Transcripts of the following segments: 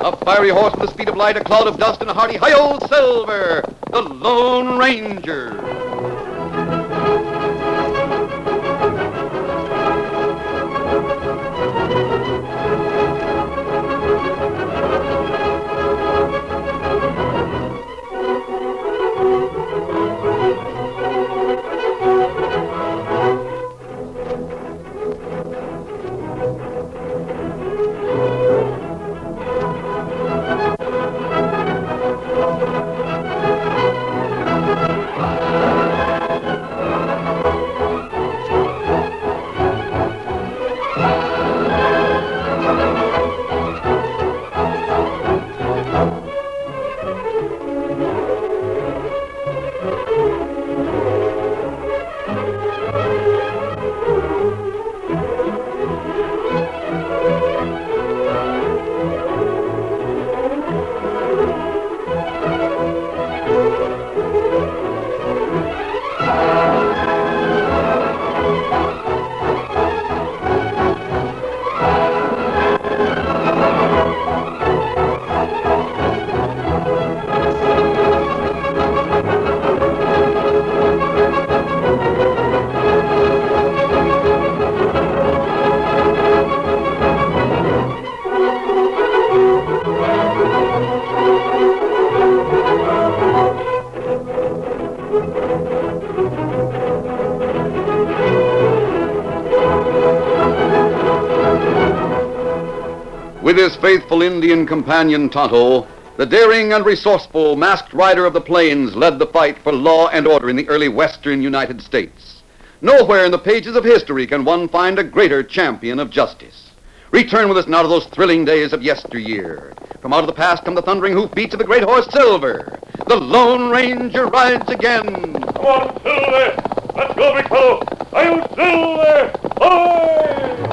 A fiery horse with the speed of light, a cloud of dust, and a hearty hi-yo Silver, the Lone Ranger. With his faithful Indian companion Tonto, the daring and resourceful masked rider of the plains led the fight for law and order in the early western United States. Nowhere in the pages of history can one find a greater champion of justice. Return with us now to those thrilling days of yesteryear. From out of the past come the thundering hoofbeats of the great horse Silver. The Lone Ranger rides again. Come on, Silver! Let's go, big fellow! Are you Silver? Ahoy!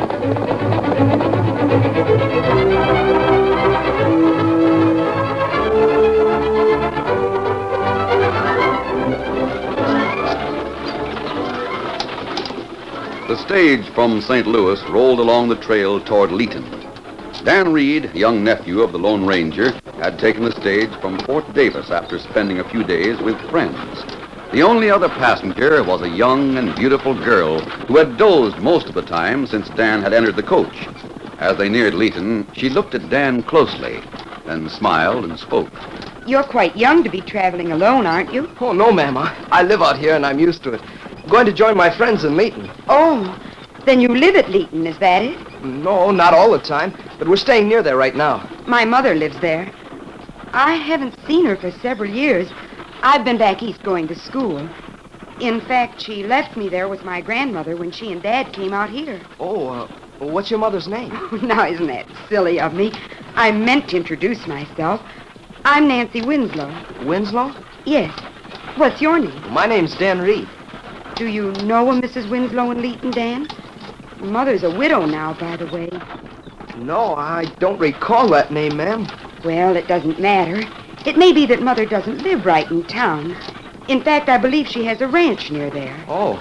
The stage from St. Louis rolled along the trail toward Leeton. Dan Reed, young nephew of the Lone Ranger, had taken the stage from Fort Davis after spending a few days with friends. The only other passenger was a young and beautiful girl who had dozed most of the time since Dan had entered the coach. As they neared Leeton, she looked at Dan closely, then smiled and spoke. You're quite young to be traveling alone, aren't you? Oh, no, ma'am. I live out here and I'm used to it. I'm going to join my friends in Leeton. Oh, then you live at Leeton, is that it? No, not all the time, but we're staying near there right now. My mother lives there. I haven't seen her for several years. I've been back east going to school. In fact, she left me there with my grandmother when she and Dad came out here. Oh, what's your mother's name? Now, isn't that silly of me? I meant to introduce myself. I'm Nancy Winslow. Winslow? Yes. What's your name? My name's Dan Reed. Do you know a Mrs. Winslow in Leeton, Dan? Mother's a widow now, by the way. No, I don't recall that name, ma'am. Well, it doesn't matter. It may be that Mother doesn't live right in town. In fact, I believe she has a ranch near there. Oh.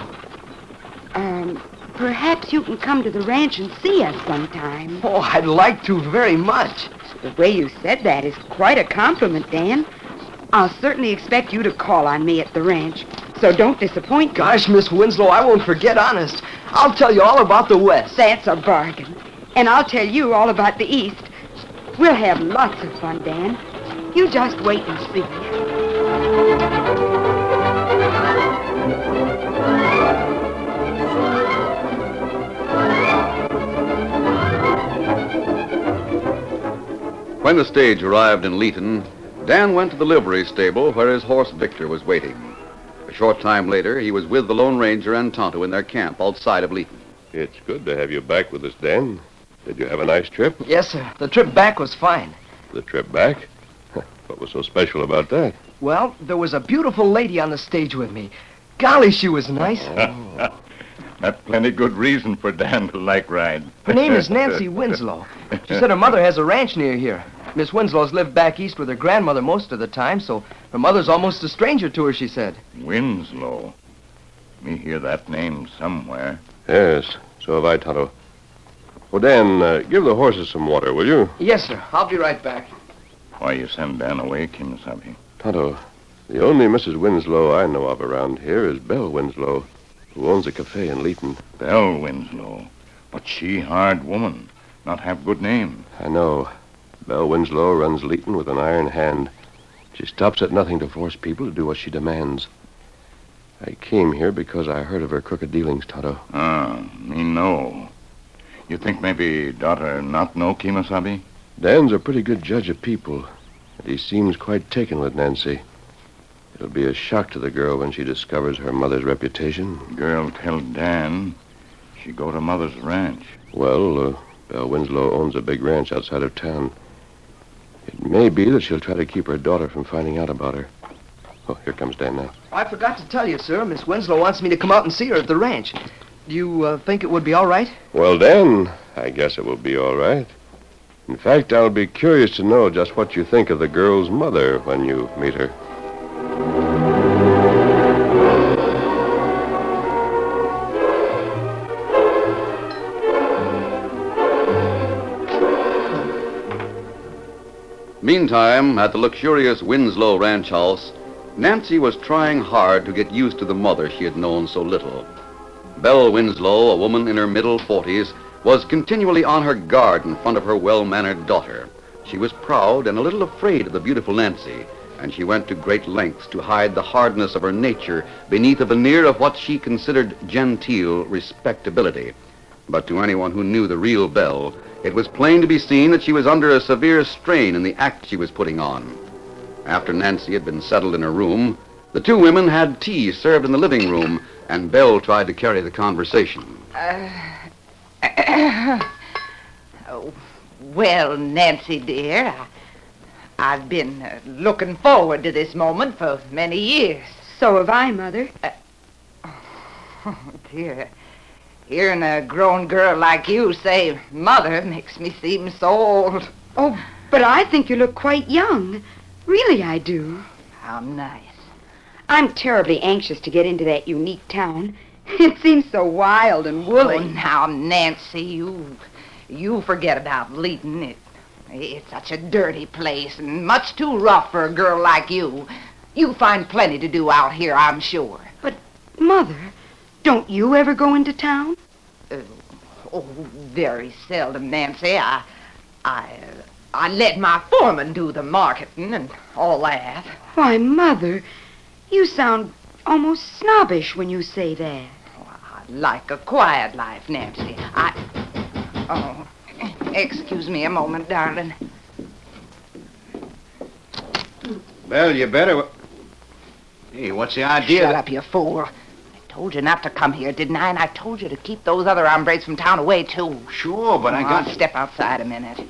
Perhaps you can come to the ranch and see us sometime. Oh, I'd like to very much. The way you said that is quite a compliment, Dan. I'll certainly expect you to call on me at the ranch, so don't disappoint me. Gosh, Miss Winslow, I won't forget, honest. I'll tell you all about the West. That's a bargain. And I'll tell you all about the East. We'll have lots of fun, Dan. You just wait and see. When the stage arrived in Leeton, Dan went to the livery stable where his horse Victor was waiting. A short time later, he was with the Lone Ranger and Tonto in their camp outside of Leeton. It's good to have you back with us, Dan. Did you have a nice trip? Yes, sir. The trip back was fine. The trip back? What was so special about that? Well, there was a beautiful lady on the stage with me. Golly, she was nice. That's plenty good reason for Dan to like ride. Her name is Nancy Winslow. She said her mother has a ranch near here. Miss Winslow's lived back east with her grandmother most of the time, so her mother's almost a stranger to her, she said. Winslow. Me hear that name somewhere. Yes, so have I, Tonto. Oh, Dan, give the horses some water, will you? Yes, sir. I'll be right back. Why you send Dan away, Kimasabi? Tonto, the only Mrs. Winslow I know of around here is Belle Winslow, who owns a cafe in Leeton. Belle Winslow. But she hard woman. Not have good name. I know. Belle Winslow runs Leeton with an iron hand. She stops at nothing to force people to do what she demands. I came here because I heard of her crooked dealings, Tonto. Me know. You think maybe daughter not know Kimasabi? Dan's a pretty good judge of people, and he seems quite taken with Nancy. It'll be a shock to the girl when she discovers her mother's reputation. Girl tell Dan she go to mother's ranch. Well, Belle Winslow owns a big ranch outside of town. It may be that she'll try to keep her daughter from finding out about her. Oh, here comes Dan now. I forgot to tell you, sir. Miss Winslow wants me to come out and see her at the ranch. Do you think it would be all right? Well, Dan, I guess it will be all right. In fact, I'll be curious to know just what you think of the girl's mother when you meet her. Meantime, at the luxurious Winslow ranch house, Nancy was trying hard to get used to the mother she had known so little. Belle Winslow, a woman in her middle 40s, was continually on her guard in front of her well-mannered daughter. She was proud and a little afraid of the beautiful Nancy, and she went to great lengths to hide the hardness of her nature beneath a veneer of what she considered genteel respectability. But to anyone who knew the real Belle, it was plain to be seen that she was under a severe strain in the act she was putting on. After Nancy had been settled in her room, the two women had tea served in the living room, and Belle tried to carry the conversation. Well, Nancy, dear, I've been looking forward to this moment for many years. So have I, Mother. Oh, dear. Hearing a grown girl like you say mother makes me seem so old. Oh, but I think you look quite young. Really, I do. How nice. I'm terribly anxious to get into that unique town. It seems so wild and woolly. Oh, now, Nancy, you forget about Leeton. It's such a dirty place and much too rough for a girl like you. You find plenty to do out here, I'm sure. But, Mother, don't you ever go into town? Very seldom, Nancy. I let my foreman do the marketing and all that. Why, Mother, you sound almost snobbish when you say that. I like a quiet life, Nancy. Oh, excuse me a moment, darling. Well, you better... Hey, what's the idea? Shut up, you fool. I told you not to come here, didn't I? And I told you to keep those other hombres from town away, too. Sure, but I got... Step outside a minute.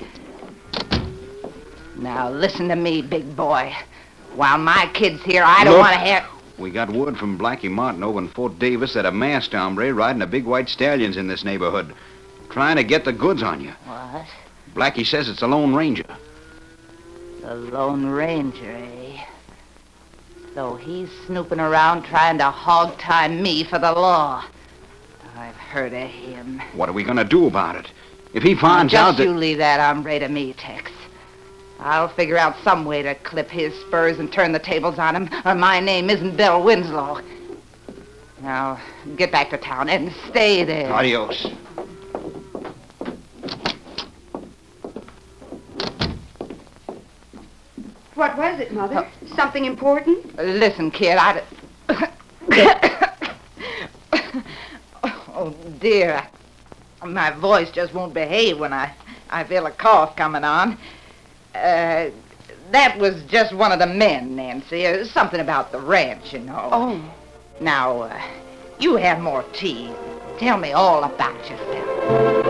Now, listen to me, big boy. While my kid's here, I don't want to have... We got word from Blackie Martin over in Fort Davis that a masked hombre riding a big white stallion's in this neighborhood, trying to get the goods on you. What? Blackie says it's the Lone Ranger. The Lone Ranger, eh? So he's snooping around trying to hog-tie me for the law. I've heard of him. What are we going to do about it? If he finds out that... Just you leave that hombre to me, Tex. I'll figure out some way to clip his spurs and turn the tables on him, or my name isn't Belle Winslow. Now, get back to town and stay there. Adios. What was it, Mother? Something important? Listen, kid, Oh, dear. My voice just won't behave when I feel a cough coming on. That was just one of the men, Nancy. Something about the ranch, you know. Oh. Now, you have more tea. Tell me all about yourself.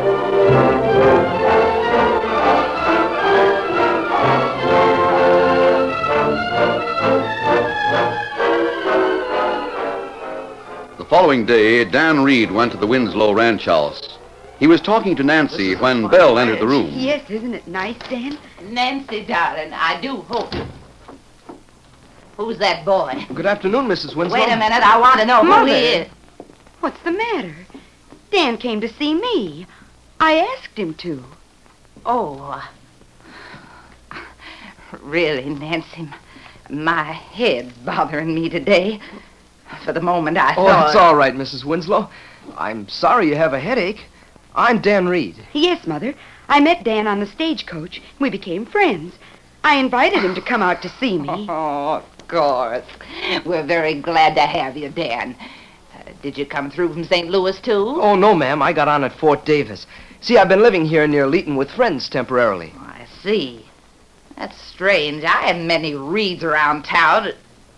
The following day, Dan Reed went to the Winslow ranch house. He was talking to Nancy when Belle entered the room. Yes, isn't it nice, Dan? Nancy, darling, I do hope... Who's that boy? Good afternoon, Mrs. Winslow. Wait a minute, I want to know who he is. What's the matter? Dan came to see me. I asked him to. Oh, Really, Nancy, my head's bothering me today. For the moment, I thought... Oh, it's all right, Mrs. Winslow. I'm sorry you have a headache. I'm Dan Reed. Yes, Mother. I met Dan on the stagecoach. We became friends. I invited him to come out to see me. Oh, of course. We're very glad to have you, Dan. Did you come through from St. Louis, too? Oh, no, ma'am. I got on at Fort Davis. See, I've been living here near Leeton with friends temporarily. Oh, I see. That's strange. I haven't many Reeds around town.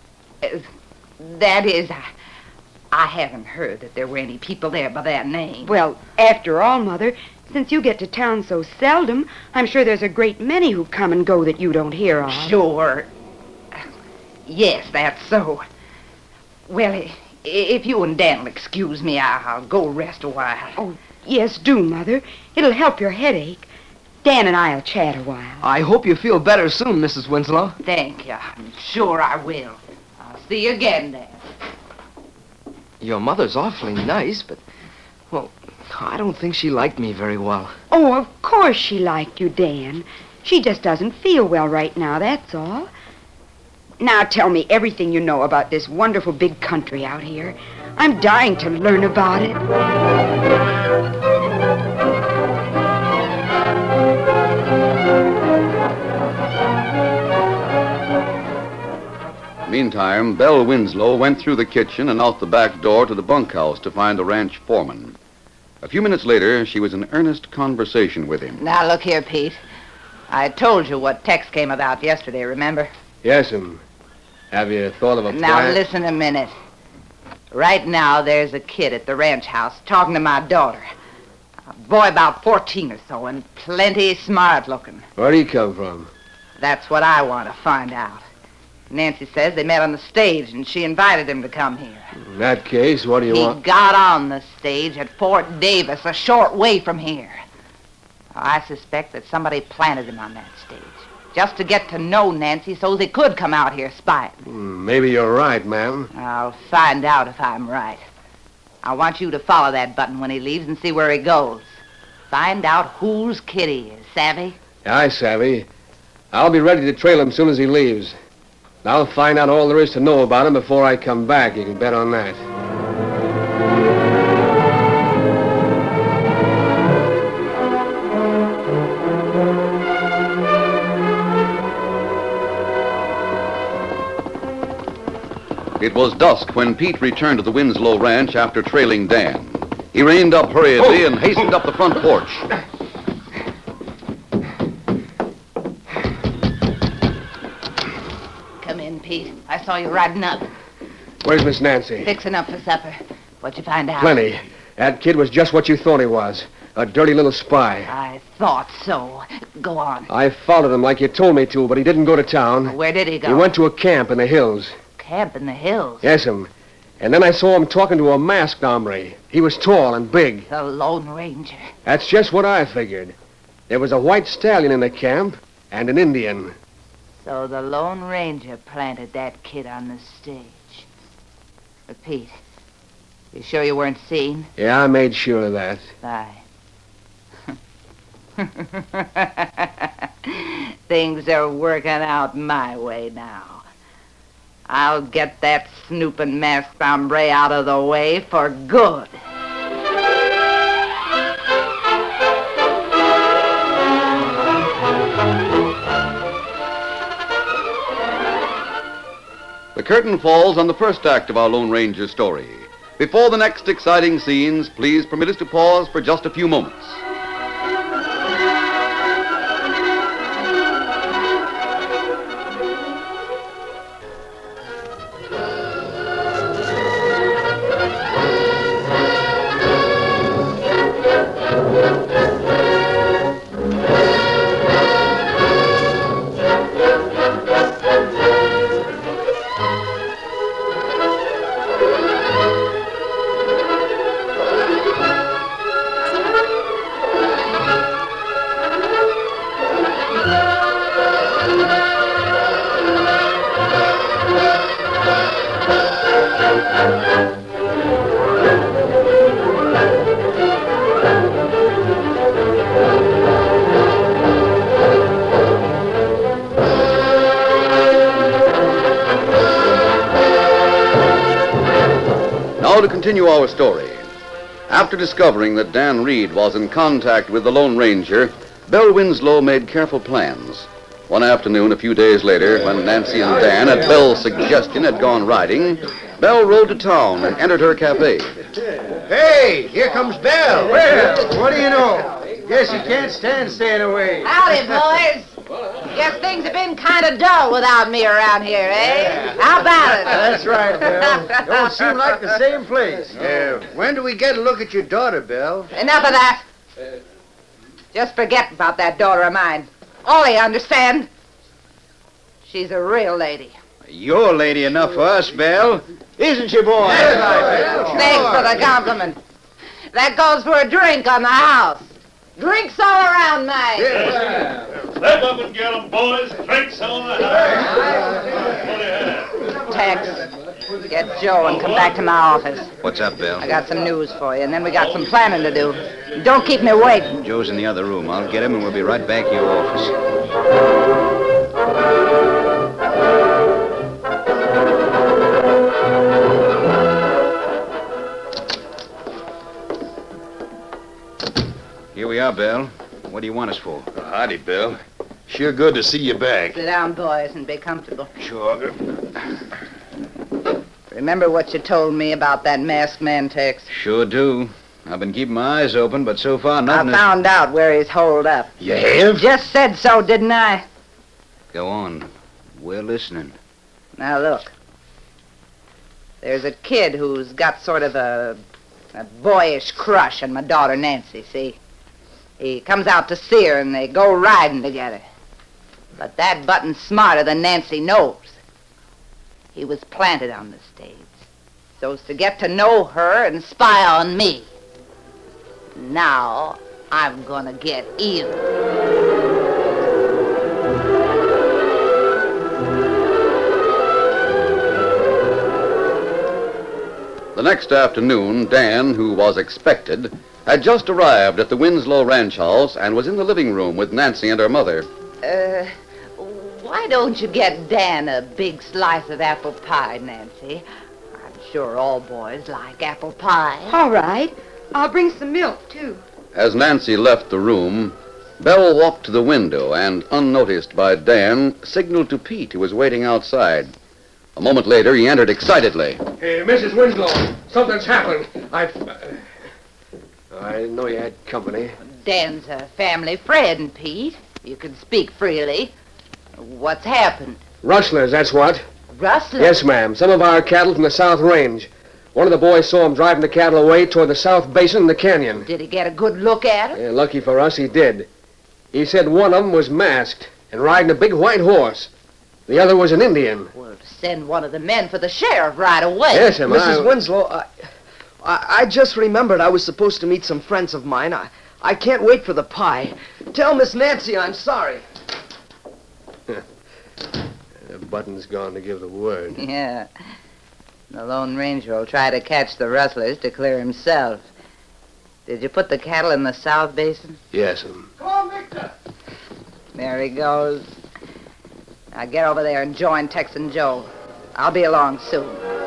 That is, I haven't heard that there were any people there by that name. Well, after all, Mother, since you get to town so seldom, I'm sure there's a great many who come and go that you don't hear of. Sure. Yes, that's so. Well, if you and Dan will excuse me, I'll go rest a while. Oh, yes, do, Mother. It'll help your headache. Dan and I'll chat a while. I hope you feel better soon, Mrs. Winslow. Thank you. I'm sure I will. I'll see you again, Dan. Your mother's awfully nice, but, well, I don't think she liked me very well. Oh, of course she liked you, Dan. She just doesn't feel well right now, that's all. Now tell me everything you know about this wonderful big country out here. I'm dying to learn about it. Meantime, Belle Winslow went through the kitchen and out the back door to the bunkhouse to find the ranch foreman. A few minutes later, she was in earnest conversation with him. Now, look here, Pete. I told you what Tex came about yesterday, remember? Yes'm. Have you thought of a plan? Now, listen a minute. Right now, there's a kid at the ranch house talking to my daughter. A boy about 14 or so and plenty smart looking. Where'd he come from? That's what I want to find out. Nancy says they met on the stage, and she invited him to come here. In that case, what do you want? He got on the stage at Fort Davis, a short way from here. I suspect that somebody planted him on that stage, just to get to know Nancy so he could come out here spying. Maybe you're right, ma'am. I'll find out if I'm right. I want you to follow that button when he leaves and see where he goes. Find out whose kid he is, savvy? Aye, savvy. I'll be ready to trail him as soon as he leaves. I'll find out all there is to know about him before I come back. You can bet on that. It was dusk when Pete returned to the Winslow Ranch after trailing Dan. He reined up hurriedly and hastened up the front porch. Come in, Pete. I saw you riding up. Where's Miss Nancy? Fixing up for supper. What'd you find out? Plenty. That kid was just what you thought he was. A dirty little spy. I thought so. Go on. I followed him like you told me to, but he didn't go to town. Where did he go? He went to a camp in the hills. Camp in the hills? Yes'm. And then I saw him talking to a masked hombre. He was tall and big. The Lone Ranger. That's just what I figured. There was a white stallion in the camp and an Indian. So the Lone Ranger planted that kid on the stage. But Pete, you sure you weren't seen? Yeah, I made sure of that. Aye. Things are working out my way now. I'll get that snooping masked hombre out of the way for good. The curtain falls on the first act of our Lone Ranger story. Before the next exciting scenes, please permit us to pause for just a few moments. to continue our story. After discovering that Dan Reed was in contact with the Lone Ranger, Belle Winslow made careful plans. One afternoon, a few days later, when Nancy and Dan, at Belle's suggestion, had gone riding, Belle rode to town and entered her cafe. Hey, here comes Belle. Well, what do you know? Guess you can't stand staying away. Howdy, boys. Guess things have been kind of dull without me around here, eh? How about it? That's right, Belle. Don't seem like the same place. When do we get a look at your daughter, Belle? Enough of that. Just forget about that daughter of mine. All you understand, she's a real lady. You're lady enough for us, Belle. Isn't she, boy? Thanks for the compliment. That goes for a drink on the house. Drinks all around, mate. Step up and get 'em, boys. Drinks on the house. Tex, get Joe and come back to my office. What's up, Belle? I got some news for you, and then we got some planning to do. Don't keep me waiting. Joe's in the other room. I'll get him, and we'll be right back to your office. Here we are, Belle. What do you want us for? Howdy, Bill. Sure good to see you back. Sit down, boys, and be comfortable. Sure. Remember what you told me about that masked man, Tex? Sure do. I've been keeping my eyes open, but so far nothing. I found out where he's holed up. You have? Just said so, didn't I? Go on. We're listening. Now, look. There's a kid who's got sort of a boyish crush on my daughter, Nancy, see? He comes out to see her, and they go riding together. But that button's smarter than Nancy knows. He was planted on the stage so's to get to know her and spy on me. Now, I'm gonna get even. The next afternoon, Dan, who was expected, had just arrived at the Winslow ranch house and was in the living room with Nancy and her mother. Why don't you get Dan a big slice of apple pie, Nancy? I'm sure all boys like apple pie. All right. I'll bring some milk, too. As Nancy left the room, Belle walked to the window and, unnoticed by Dan, signaled to Pete, who was waiting outside. A moment later, he entered excitedly. Hey, Mrs. Winslow, something's happened. I didn't know you had company. Dan's a family friend, Pete. You can speak freely. What's happened? Rustlers, that's what. Rustlers? Yes, ma'am. Some of our cattle from the South Range. One of the boys saw him driving the cattle away toward the South Basin in the canyon. Did he get a good look at him? Yeah, lucky for us, he did. He said one of them was masked and riding a big white horse. The other was an Indian. Well, send one of the men for the sheriff right away. Yes, ma'am. Mrs. Winslow, I just remembered I was supposed to meet some friends of mine. I can't wait for the pie. Tell Miss Nancy I'm sorry. The button's gone to give the word. Yeah. The Lone Ranger will try to catch the rustlers to clear himself. Did you put the cattle in the South Basin? Yes, ma'am. Come on, Victor. There he goes. Now get over there and join Tex and Joe. I'll be along soon.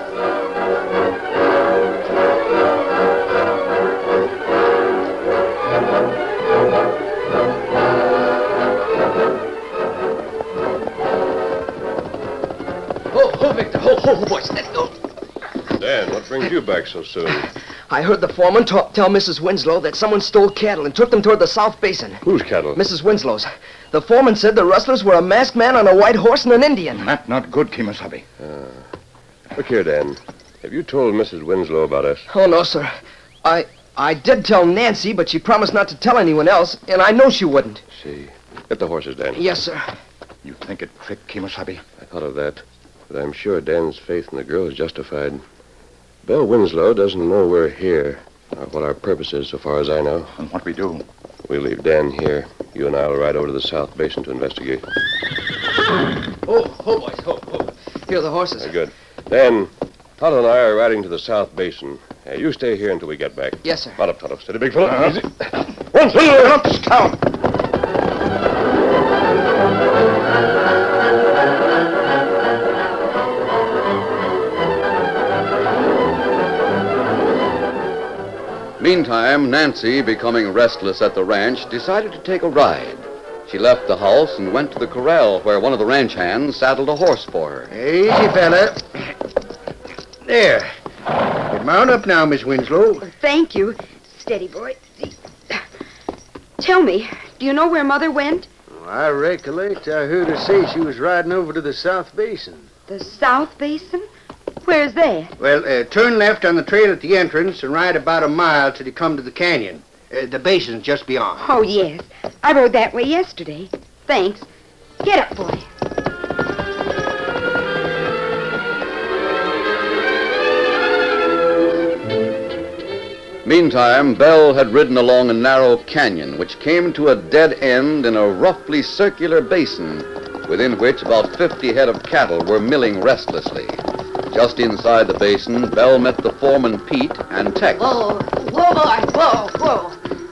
Ho, Victor. Ho, boys. Let's go. Dan, what brings you back so soon? I heard the foreman tell Mrs. Winslow that someone stole cattle and took them toward the South Basin. Whose cattle? Mrs. Winslow's. The foreman said the rustlers were a masked man on a white horse and an Indian. That's not good, Kimasabi. Look here, Dan. Have you told Mrs. Winslow about us? Oh, no, sir. I did tell Nancy, but she promised not to tell anyone else, and I know she wouldn't. See. Get the horses, Dan. Yes, sir. You think it trick, Kimasabi? I thought of that, but I'm sure Dan's faith in the girl is justified. Belle Winslow doesn't know we're here, or what our purpose is, so far as I know. And what we do? We'll leave Dan here. You and I will ride over to the South Basin to investigate. Oh, boys, ho. Here are the horses. Very good. Dan, Tonto and I are riding to the South Basin. You stay here until we get back. Yes, sir. Mount up, Tonto. Steady, big fella. Easy. Winslow, up this town. Meantime, Nancy, becoming restless at the ranch, decided to take a ride. She left the house and went to the corral where one of the ranch hands saddled a horse for her. Easy, fella. There. You mount up now, Miss Winslow. Thank you. Steady, boy. Tell me, do you know where Mother went? I recollect I heard her say she was riding over to the South Basin. The South Basin? Where's that? Well, turn left on the trail at the entrance and ride about a mile till you come to the canyon. The basin's just beyond. Oh, yes. I rode that way yesterday. Thanks. Get up, boy. Meantime, Belle had ridden along a narrow canyon which came to a dead end in a roughly circular basin within which about 50 head of cattle were milling restlessly. Just inside the basin, Belle met the foreman, Pete, and Tex. Whoa, boy, whoa.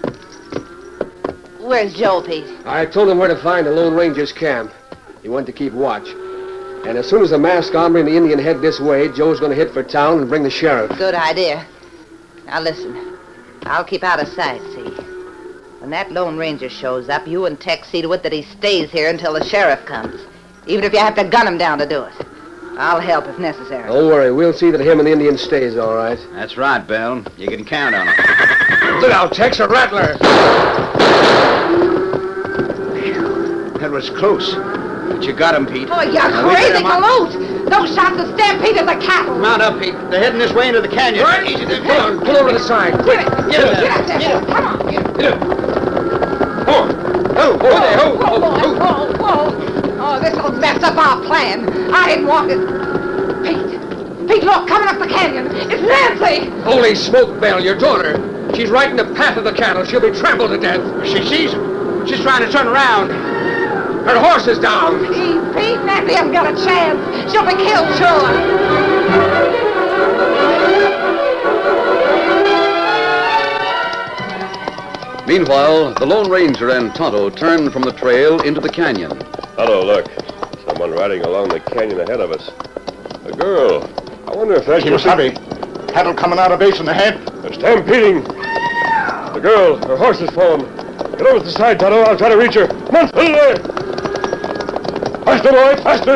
Where's Joe, Pete? I told him where to find the Lone Ranger's camp. He went to keep watch. And as soon as the masked hombre and the Indian head this way, Joe's going to hit for town and bring the sheriff. Good idea. Now listen, I'll keep out of sight, see? When that Lone Ranger shows up, you and Tex see to it that he stays here until the sheriff comes. Even if you have to gun him down to do it. I'll help if necessary. Don't worry, we'll see that him and the Indian stays all right. That's right, Belle. You can count on it. Look out, Tex, a rattler! That was close. But you got him, Pete. Oh, you crazy galoot! Those shots will stampede the cattle. Mount up, Pete. They're heading this way into the canyon. Right. Easy there. Come on, pull over to the side. Get out there. Come on. Whoa. Oh, this'll mess up our plan. I didn't want it. Pete, look, coming up the canyon. It's Nancy. Holy smoke, Belle, your daughter. She's right in the path of the cattle. She'll be trampled to death. She sees him. She's trying to turn around. Her horse is down. Pete, Nancy hasn't got a chance. She'll be killed, sure. Meanwhile, the Lone Ranger and Tonto turned from the trail into the canyon. Hello, look. Someone riding along the canyon ahead of us. A girl. I wonder if that's... Kimasabi. Cattle coming out of basin ahead. They're stampeding. The girl, her horse has fallen. Get over to the side, Tonto. I'll try to reach her. Come on, there. Faster, boy, faster.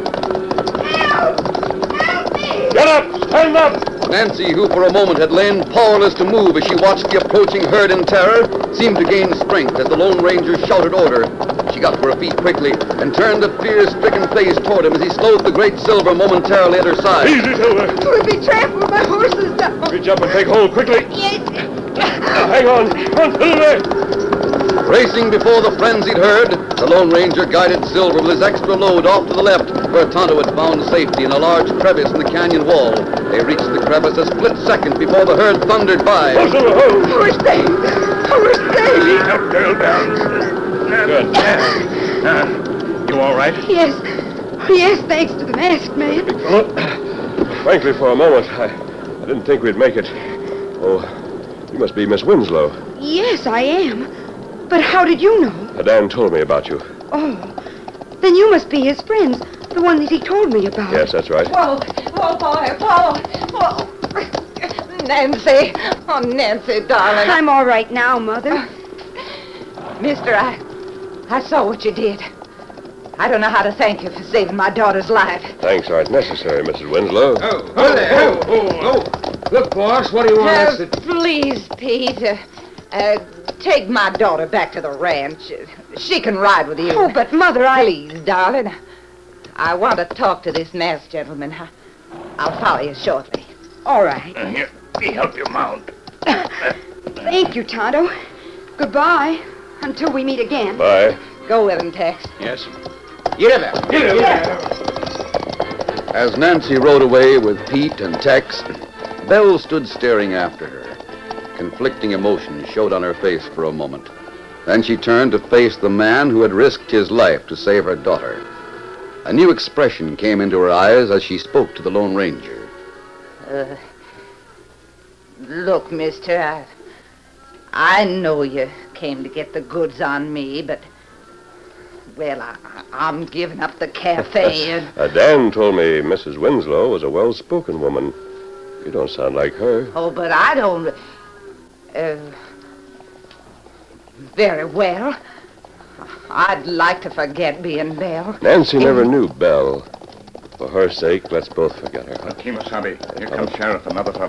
Help me! Get up, stand up. Nancy, who for a moment had lain powerless to move as she watched the approaching herd in terror, seemed to gain strength as the Lone Ranger shouted order. She got to her feet quickly and turned a fear-stricken face toward him as he slowed the great Silver momentarily at her side. Easy, Silver. We'll be trampled. My horse is down. Reach up and take hold quickly. Yes. Now, hang on. Come on, Silver. Racing before the frenzied herd, the Lone Ranger guided Silver with his extra load off to the left, where Tonto had found safety in a large crevice in the canyon wall. They reached the crevice a split second before the herd thundered by. Oh, Silver, ho! We're staying. We're staying. Help girl down. Good. You all right? Yes, thanks to the masked man. Well, frankly, for a moment, I didn't think we'd make it. Oh, you must be Miss Winslow. Yes, I am. But how did you know? Dan told me about you. Oh, then you must be his friends, the one that he told me about. Yes, that's right. Whoa, boy, whoa. Nancy. Oh, Nancy, darling. I'm all right now, Mother. Mister, I saw what you did. I don't know how to thank you for saving my daughter's life. Thanks aren't necessary, Mrs. Winslow. Look, boss, what do you want us to... Please, Pete, take my daughter back to the ranch. She can ride with you. Oh, but Mother, Please, darling. I want to talk to this masked gentleman. I'll follow you shortly. All right. Here, let me help you mount. Thank you, Tonto. Goodbye. Until we meet again. Bye. Go with him, Tex. Yes. Get up there. As Nancy rode away with Pete and Tex, Belle stood staring after her. Conflicting emotions showed on her face for a moment. Then she turned to face the man who had risked his life to save her daughter. A new expression came into her eyes as she spoke to the Lone Ranger. Look, mister, I know you came to get the goods on me, but, well, I'm giving up the cafe and... Dan told me Mrs. Winslow was a well-spoken woman. You don't sound like her. Oh, but I don't... Very well. I'd like to forget being Belle. Nancy never knew Belle. For her sake, let's both forget her. Kemosabe, here comes Sheriff, another fella.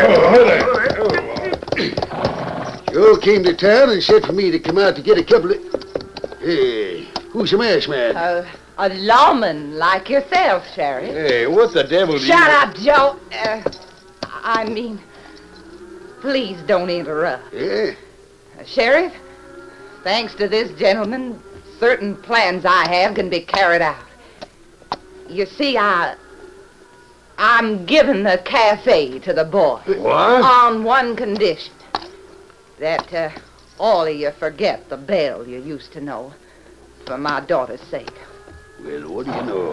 Joe came to town and said for me to come out to get a couple of... Hey, who's the masked man? A lawman like yourself, Sheriff. Hey, what the devil do you... Shut up, Joe. I mean, please don't interrupt. Yeah? Sheriff, thanks to this gentleman, certain plans I have can be carried out. You see, I'm giving the cafe to the boy. What? On one condition. That all of you forget the Belle you used to know. For my daughter's sake. Well, what do you know?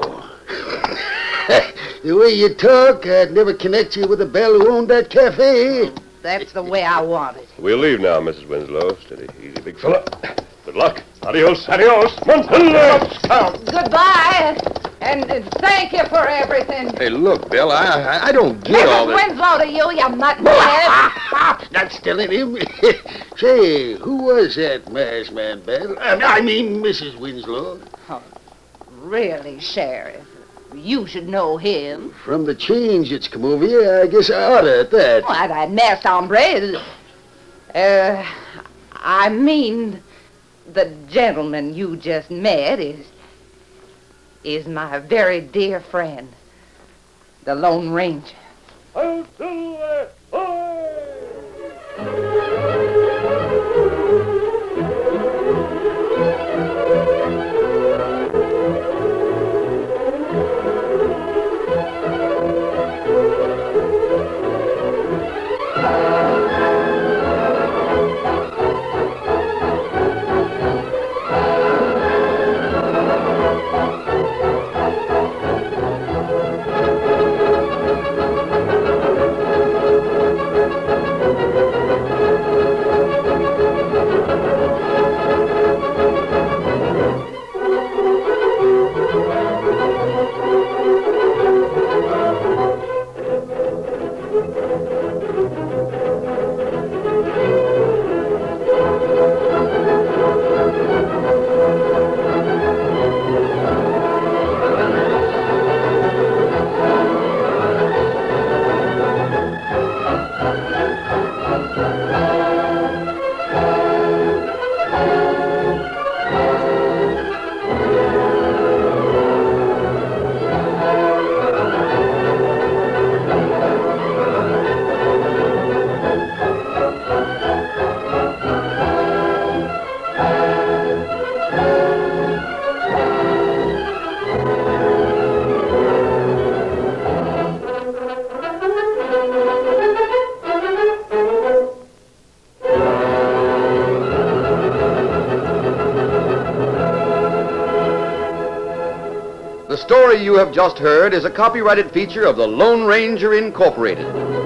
The way you talk, I'd never connect you with the Belle who owned that cafe. That's the way I want it. We'll leave now, Mrs. Winslow. Steady, easy, big fella. Good luck. Adios, adios. Montilla! Goodbye. And thank you for everything. Hey, look, Belle, I don't get all Mrs. this. Winslow to you, you muttonhead. That's telling him. Say, who was that masked man, Belle? I mean, Mrs. Winslow. Oh, really, Sheriff? You should know him. From the change that's come over you, I guess I oughta at that. Why, that masked hombre is... I mean, the gentleman you just met is my very dear friend, the Lone Ranger. The story you have just heard is a copyrighted feature of the Lone Ranger Incorporated.